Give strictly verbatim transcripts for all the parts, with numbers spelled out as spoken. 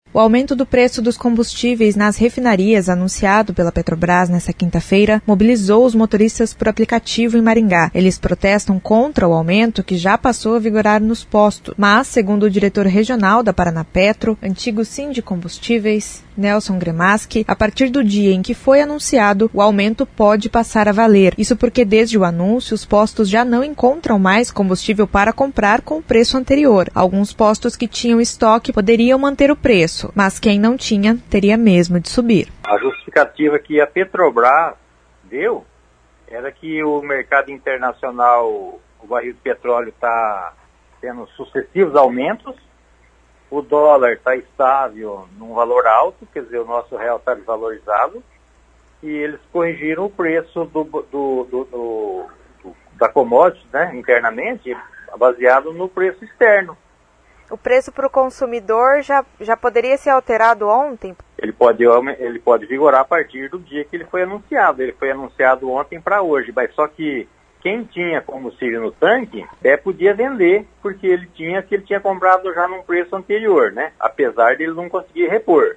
O aumento do preço dos combustíveis nas refinarias, anunciado pela Petrobras nesta quinta-feira, mobilizou os motoristas por aplicativo em Maringá. Eles protestam contra o aumento que já passou a vigorar nos postos, mas, segundo o diretor regional da Paranapetro, antigo Sindicombustíveis, Nelson Gremaski, a partir do dia em que foi anunciado, o aumento pode passar a valer. Isso porque, desde o anúncio, os postos já não encontram mais combustível para comprar com o preço anterior. Alguns postos que tinham estoque poderiam manter o preço, mas quem não tinha teria mesmo de subir. A justificativa que a Petrobras deu era que o mercado internacional, o barril de petróleo está tendo sucessivos aumentos, o dólar está estável num valor alto, quer dizer, o nosso real está desvalorizado, e eles corrigiram o preço do, do, do, do, do, da commodity, né, internamente, baseado no preço externo. O preço para o consumidor já, já poderia ser alterado ontem? Ele pode, ele pode vigorar a partir do dia que ele foi anunciado. Ele foi anunciado ontem para hoje, mas só que quem tinha combustível no tanque é, podia vender, porque ele tinha que ele tinha comprado já num preço anterior, né? Apesar de ele não conseguir repor.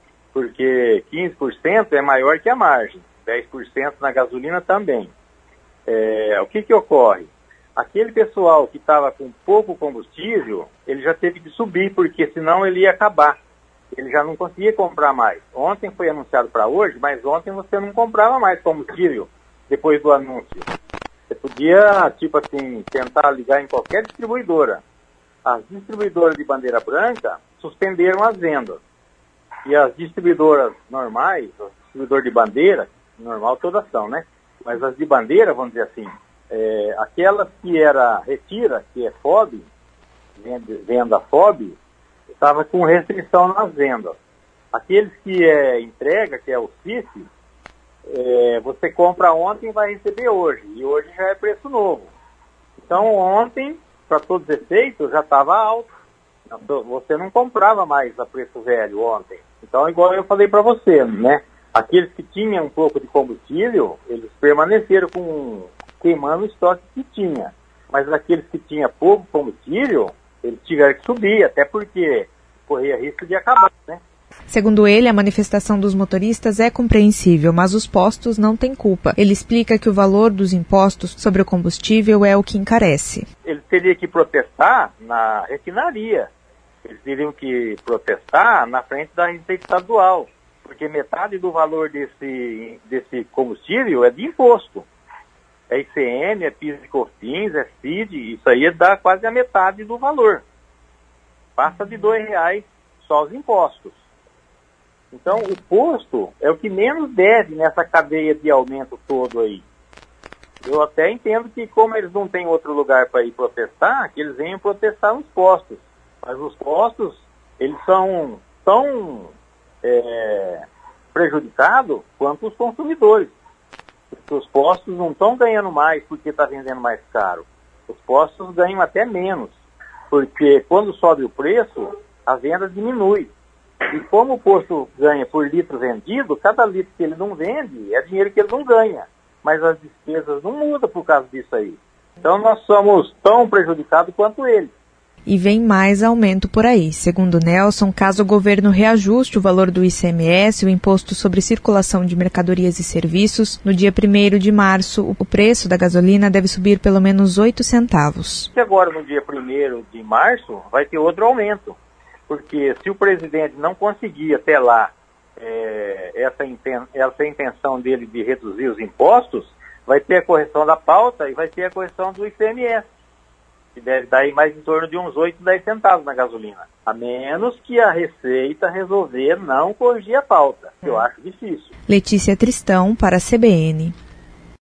Porque quinze por cento é maior que a margem, dez por cento na gasolina também. É, o que que ocorre? Aquele pessoal que estava com pouco combustível, ele já teve que subir, porque senão ele ia acabar. Ele já não conseguia comprar mais. Ontem foi anunciado para hoje, mas ontem você não comprava mais combustível depois do anúncio. Você podia, tipo assim, tentar ligar em qualquer distribuidora. As distribuidoras de bandeira branca suspenderam as vendas. E as distribuidoras normais, os distribuidores de bandeira, normal todas são, né? Mas as de bandeira, vamos dizer assim, é, aquelas que era retira, que é F O B, venda, venda F O B, estava com restrição nas vendas. Aqueles que é entrega, que é o C I F, é, você compra ontem e vai receber hoje, e hoje já é preço novo. Então ontem, para todos os efeitos, já estava alto. Você não comprava mais a preço velho ontem. Então, igual eu falei para você, né? Aqueles que tinham um pouco de combustível, eles permaneceram com, queimando o estoque que tinha. Mas aqueles que tinham pouco combustível, eles tiveram que subir, até porque corria risco de acabar, né? Segundo ele, a manifestação dos motoristas é compreensível, mas os postos não têm culpa. Ele explica que o valor dos impostos sobre o combustível é o que encarece. Eles teriam que protestar na refinaria. Eles teriam que protestar na frente da Receita Estadual, porque metade do valor desse, desse combustível é de imposto. É I C M, é PIS e COFINS, é C I D, isso aí dá quase a metade do valor. Passa de dois reais só os impostos. Então, o posto é o que menos deve nessa cadeia de aumento todo aí. Eu até entendo que, como eles não têm outro lugar para ir protestar, que eles venham protestar nos postos. Mas os postos, eles são tão é, prejudicados quanto os consumidores. Porque os postos não estão ganhando mais porque está vendendo mais caro. Os postos ganham até menos. Porque quando sobe o preço, a venda diminui. E como o posto ganha por litro vendido, cada litro que ele não vende é dinheiro que ele não ganha. Mas as despesas não mudam por causa disso aí. Então nós somos tão prejudicados quanto eles. E vem mais aumento por aí. Segundo Nelson, caso o governo reajuste o valor do I C M S, o Imposto sobre Circulação de Mercadorias e Serviços, no dia primeiro de março, o preço da gasolina deve subir pelo menos oito centavos. E agora, no dia primeiro de março, vai ter outro aumento. Porque se o presidente não conseguir até lá é, essa, inten- essa intenção dele de reduzir os impostos, vai ter a correção da pauta e vai ter a correção do I C M S. Que deve dar aí mais em torno de uns oito, dez centavos na gasolina. A menos que a Receita resolver não corrigir a pauta, que eu acho difícil. Letícia Tristão, para a C B N.